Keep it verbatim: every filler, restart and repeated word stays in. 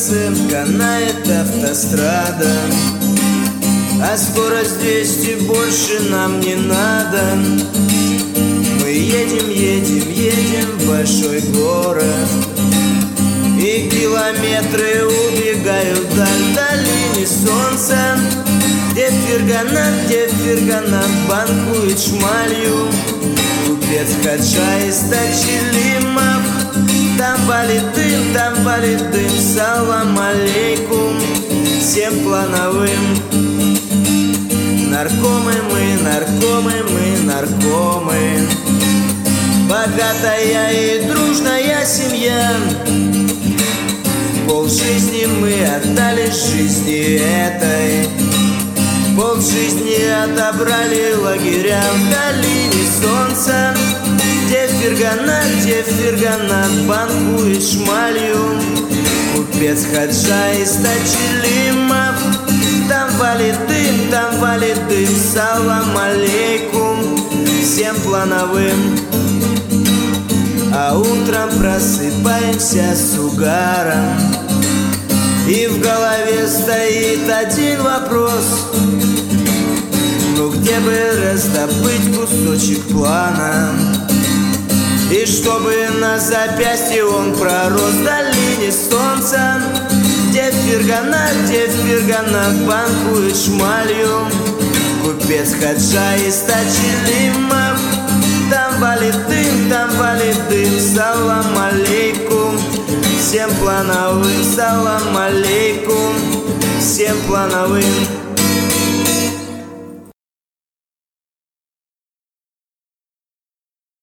шоссе канает автострада, а скорость двести, больше нам не надо. Мы едем, едем, едем в большой город, и километры убегают вдаль, в долине солнца, где Ферганат, где Ферганат банкует шмалью. Купец Хаджа из Тачилимов, там валит дым, там валит дым, салам алейкум всем плановым. Наркомы мы, наркомы мы, наркомы, богатая и дружная семья. Полжизни мы отдали жизни этой, полжизни отобрали лагеря в долине солнца, где Ферганат, где Ферганат банкует шмалью. Купец Хаджа из Тачилимов, там валит дым, там валит дым, салам алейкум всем плановым. А утром просыпаемся с угаром, и в голове стоит один вопрос: ну где бы раздобыть кусочек плана, и чтобы на запястье он пророс, в долине солнца, где Ферганат, где Ферганат банкует шмалью. Купец Хаджа из Тачилимов, там валит дым, там валит дым, салам алейкум всем плановым, салам алейкум всем плановым.